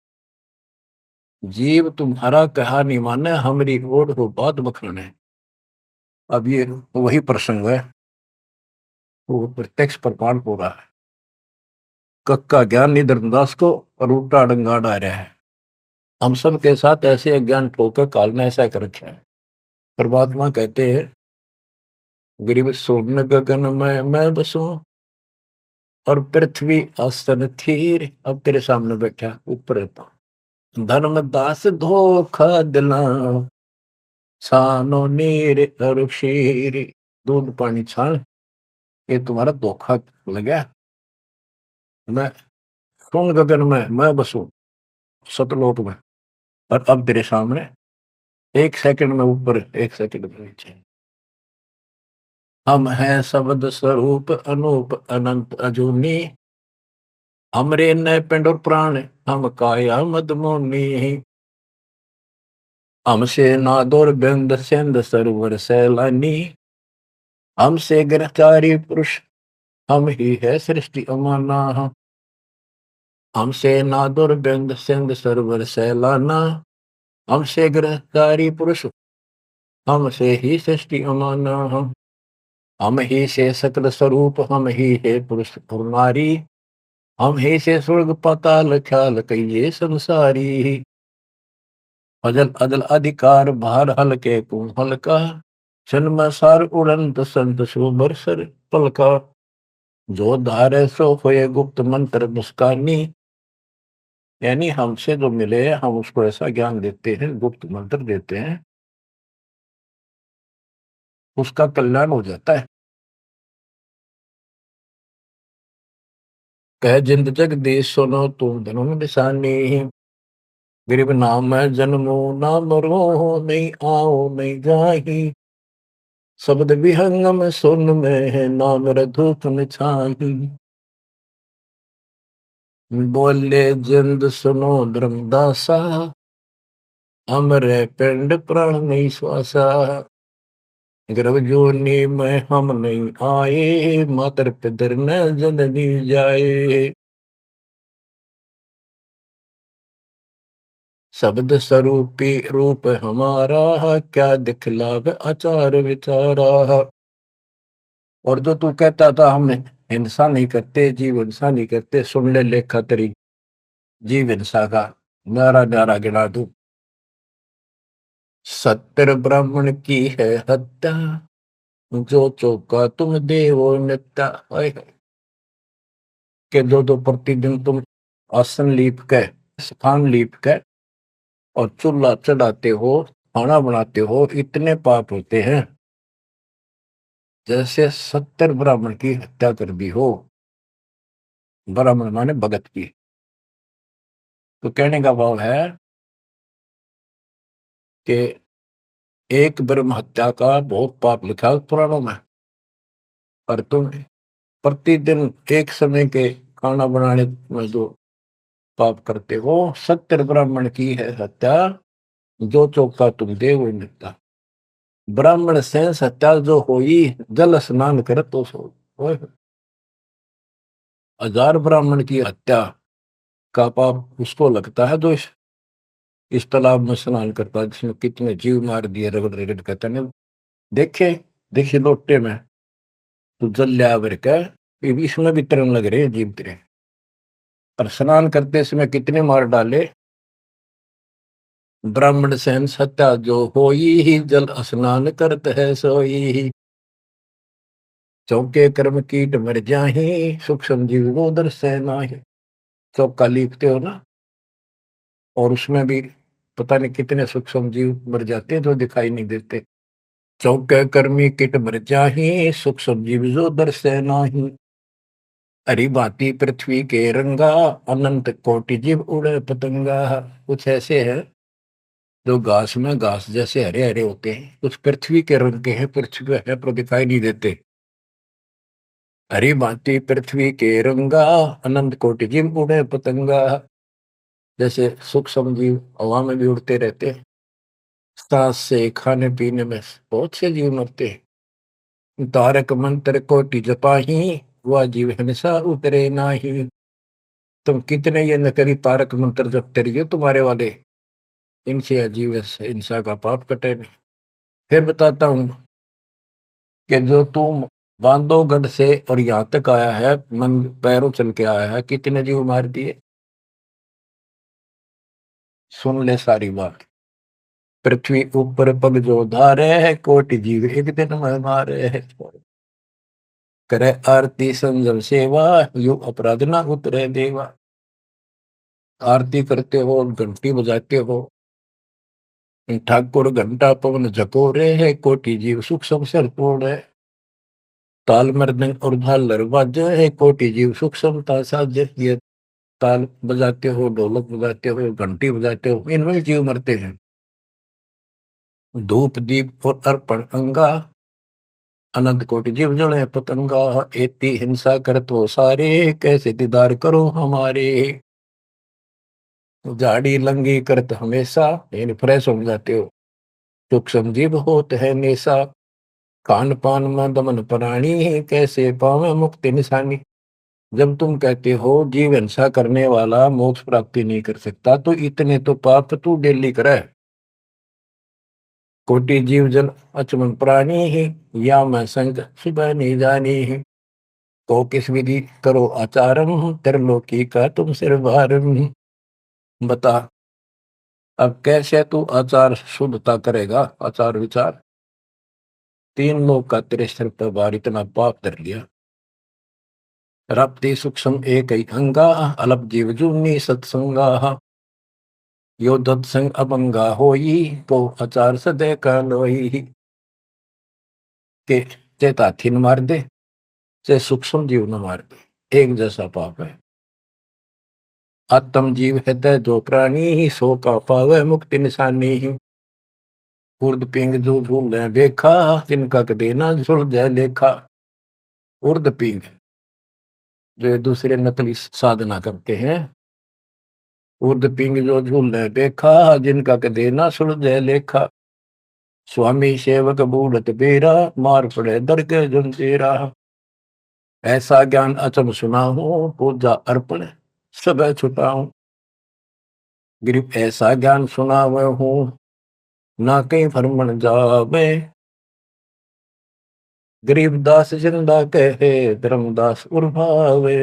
जीव तुम्हारा कहा नहीं माने, हमारी ओर हो बात बखाने। अब ये वही प्रसंग है, वो प्रत्यक्ष प्रमाण हो रहा है। कक्का ज्ञान नहीं धर्मदास को, और उल्टा डंगा डा रहा है। हम सब के साथ ऐसे अज्ञान ठोकर काल ने ऐसा कर रखा है। परमात्मा कहते हैं गरीब सोन गगन में मैं बसूं, और पृथ्वी आसन थीर। अब तेरे सामने बैठा ऊपर रहता। धर्मदास धोखा दिला, छानो नीर और शीर। दूध पानी छान, ये तुम्हारा धोखा लगा। मैं सुन गगन में मैं बसूं, सतलोक में, और अब तेरे सामने एक सेकंड में ऊपर, एक सेकंड में नीचे। हम हैं शब्द स्वरूप अनूप अनंत अजूनी, हमरे न पिंड और प्राण, हम काया मदमोनी। हमसे नादोर बिंद सिंध सरोवर सैलानी, हमसे गिरफ्तारी पुरुष, हम ही है सृष्टि अमाना। हमसे नादुर बिंद सिंध सरोवर सैलाना, हमसे गिरफ्तारी पुरुष, हमसे ही सृष्टि अमाना। हम ही से सकल स्वरूप, हम ही है पुरुष और नारी, हम ही से स्वर्ग पाताल ख्याल कहिए संसारी। अजल अजल अधिकार भार हल्के तुम हल्का, जन्म सार उड़ंत संत सुबर सर पलका। जो धारे सो होए गुप्त मंत्र मुस्कानी, यानी हमसे जो मिले हम उसको ऐसा ज्ञान देते हैं, गुप्त मंत्र देते हैं, उसका कल्याण हो जाता है। कह जिंद जग देश सुनो तुम धनुम निशानी, गरीब नाम है जन्मो ना मरो, नहीं आओ नहीं जाही। शब्द विहंगम सुन में है नाम रधूप छाही। बोले जिंद सुनो धर्मदासा, हमरे पिंड प्राण नहीं श्वासा। गर्भ जोनी में हम नहीं आए, मातर पितर न जननी जाए। शब्द स्वरूपी रूप हमारा, क्या दिखलावे आचार विचारा। और जो तू कहता था हम हिंसा नहीं करते, जीव हिंसा नहीं करते, सुन ले लेखा तेरी जीव हिंसा का नारा नारा गिना दू। सत्तर ब्राह्मण की है हत्या, जो चौका तुम देवो नित्या। के दो दो प्रतिदिन तुम आसन लीप के, स्थान लीप के और चूल्हा चढ़ाते हो, खाना बनाते हो, इतने पाप होते हैं जैसे 70 ब्राह्मण की हत्या कर दी हो। ब्राह्मण माने भगत की। तो कहने का भाव है कि एक ब्रह्म हत्या का बहुत पाप लिखा है पुराणों में, पर तुम प्रतिदिन एक समय के खाना बनाने में जो पाप करते हो, 70 ब्राह्मण की है हत्या, जो चौका तुम दे वो मिलता। ब्राह्मण से हत्या जो होई, जल स्नान कर तो सो। ओए, 1000 ब्राह्मण की हत्या का पाप उसको लगता है जो इस तालाब में स्नान करता है, जिसमें कितने जीव मार दिए रगड़ रगड़ कहते हैं। देखे देखिए लोटे में तो जल लिया भर के, इसमें भी तरन लग रहे हैं जीव तेरे। और स्नान करते समय कितने मार डाले। ब्राह्मण सहन सत्या जो होई ही, जल स्नान करत है सोई ही। चौके कर्म कीट मर जाही, सूक्ष्म जीव वो दर्शे नाही। चौका लिखते हो ना, और उसमें भी पता नहीं कितने सूक्ष्म जीव मर जाते हैं जो दिखाई नहीं देते। चौके कर्मी किट मर जाही, सूक्ष्म जीव जो दर्शे नाही। हरी भांति पृथ्वी के रंगा, अनंत कोटि जीव उड़े पतंगा। कुछ ऐसे है जो घास में घास जैसे हरे हरे होते हैं, कुछ पृथ्वी के रंग के हैं, पृथ्वी पे है पर दिखाई नहीं देते। हरी भांति पृथ्वी के रंगा, अनंत कोटि जीव उड़े पतंगा। जैसे सूक्ष्म जीव हवा में भी उड़ते रहते हैं, सांस से खाने पीने में बहुत से जीव मरते हैं। तारक मंत्र कोटि जपाही, वह जीव हिंसा उतरे नाही। तुम कितने ये नकली तारक मंत्र जपते रहिए तुम्हारे वाले, इनसे अजीब हिंसा का पाप कटे नहीं। फिर बताता हूं कि जो तुम बांधवगढ़ से और यहाँ तक आया है, मन पैरों चल के आया है, कितने जीव मार दिए। सुन ले सारी बात। पृथ्वी ऊपर पग जो धारे है, कोटि जीव एक दिन में मारे है। करे आरती संजम सेवा, यु अपराध ना उतरे देवा। आरती करते हो, घंटी बजाते हो, ठाकुर घंटा पवन झकोरे है, कोटि जीव सुख संसर पूर्ण है। ताल मृदंग और झालर बाजे है, कोटि जीव सुख समता साजे। ये ताल बजाते हो, ढोलक बजाते हो, घंटी बजाते हो, इनमें जीव मरते हैं। धूप दीप और अर्पण अंगा, अनंत कोटि जीव जड़े पतंगा। एती हिंसा करत हो सारे, कैसे दीदार करो हमारे। झाड़ी लंगी करत हमेशा, इन फ्रेश हो जाते हो। सूक्ष्म जीव होत है नेसा, खान पान में दमन प्राणी, कैसे पावे मुक्ति निशानी। जब तुम कहते हो जीव हिंसा करने वाला मोक्ष प्राप्ति नहीं कर सकता, तो इतने तो पाप तू डेली करे। कोटि जीव जन अचमन प्राणी ही, या मैं संग सुबह नहीं जानी ही। तो किस विधि करो आचारम, त्रिलोकी का तुम सिर भारम। बता अब कैसे तू आचार शुद्धता करेगा, आचार विचार। तीन लोग का तेरे सिर पर भार इतना पाप धर लिया। रप्ति सूक्ष्म एक ही अंगा, अलप जीव जूनी सत्संगा। यो दत्संग अभंगा होई, को आचार सदे का लोई। के चेत हाथी न मार दे, चाहे सूक्ष्म जीव न मार दे, एक जैसा पाप है। आत्म जीव है जो प्राणी ही, सो का पावे मुक्ति निशानी ही। उर्द पिंग जो झूल देखा, जिनका कदे ना झुल जाए लेखा। उर्द पिंग जो दूसरे नकली साधना करते हैं, उर्द पिंग जो झूल देखा, जिनका कदे ना सुलझे लेखा। स्वामी सेवक बूढ़त बेरा, मार पड़े दर के जंजीरा। ऐसा ज्ञान अचम सुना हूं, पूजा अर्पण सब छुटाऊं। गिरिप ऐसा ज्ञान सुना हूं, ना कहीं फरमन जावे। गरीबदास जिंदा कहे, धर्मदास उर्भावे।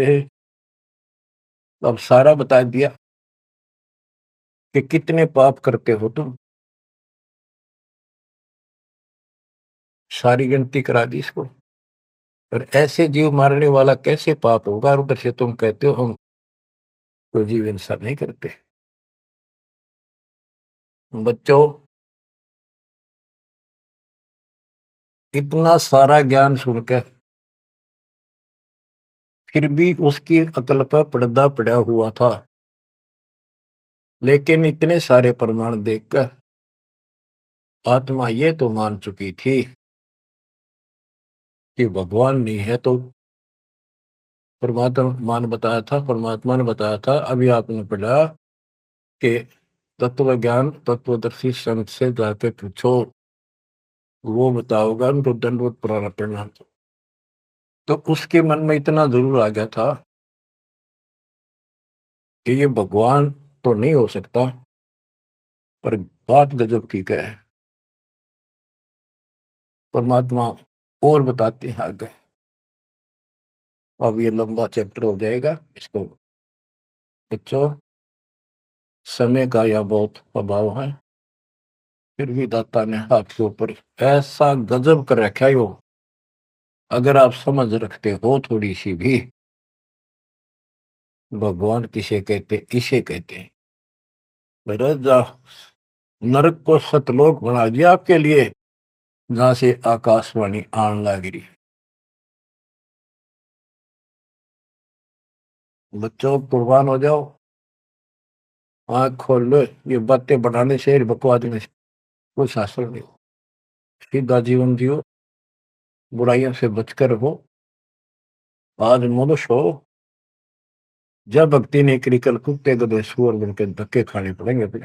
अब सारा बता दिया कि कितने पाप करते हो तुम, सारी गिनती करा दी इसको। और ऐसे जीव मारने वाला कैसे पाप होगा, और उधर से तुम कहते हो हम तो जीव हिंसा नहीं करते। बच्चों, इतना सारा ज्ञान सुनकर फिर भी उसकी अकल पर पर्दा पड़ा हुआ था। लेकिन इतने सारे प्रमाण देखकर आत्मा ये तो मान चुकी थी कि भगवान नहीं है। तो परमात्मा ने बताया था, अभी आपने पढ़ा कि तत्व ज्ञान तत्वदर्शी संत से जाके पूछो, वो बताओगा उनको दंडवत प्रणाम। तो उसके मन में इतना जरूर आ गया था कि ये भगवान तो नहीं हो सकता, पर बात गजब की है। परमात्मा और बताते हैं आगे। अब ये लंबा चैप्टर हो जाएगा, इसको बच्चों समय का यह बहुत अभाव है। फिर भी दाता ने आपके ऊपर ऐसा गजब कर रखा है, वो अगर आप समझ रखते हो थोड़ी सी भी, भगवान किसे कहते, इसे कहते हैं। मेरा नरक को सतलोक बना दिया आपके लिए, जहां से आकाशवाणी आन लगी। बच्चों कुर्बान हो जाओ, आंख खोल लो। ये बातें बढ़ाने से, बकवाद में कोई शास्त्र नहीं। सीधा जीवन जियो, बुराइयों से बचकर रहो। आज मनुष्य हो, जब भक्ति नहीं करी, कल कुत्ते गधे सुअर बन के धक्के खाने पड़ेंगे अपने।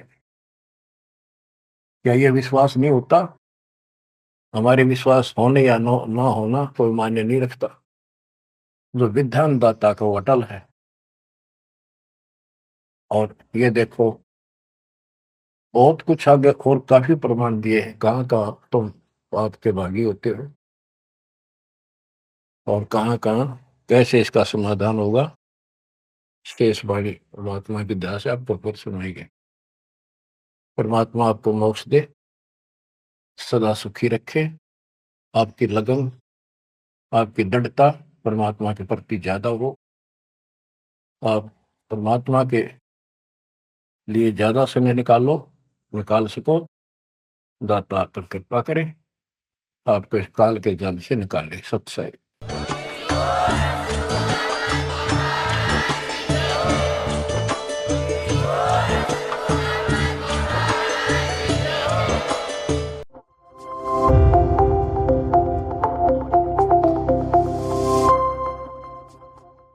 क्या ये विश्वास नहीं होता? हमारे विश्वास होने या न होना कोई मायने नहीं रखता। जो विधान दाता का वो अटल है। और ये देखो, बहुत कुछ आगे और काफी प्रमाण दिए हैं, कहाँ कहाँ तुम आपके भागी होते हो और कहाँ कहाँ कैसे इसका समाधान होगा। शेष वाणी परमात्मा की दया से आपको फिर सुनाएंगे। परमात्मा आपको मोक्ष दे, सदा सुखी रखे, आपकी लगन, आपकी दृढ़ता परमात्मा के प्रति ज्यादा हो, आप परमात्मा के लिए ज्यादा समय निकाल सको। दाता आप पर कृपा करें, आपको इस काल के जाल से निकाले। सत्संग।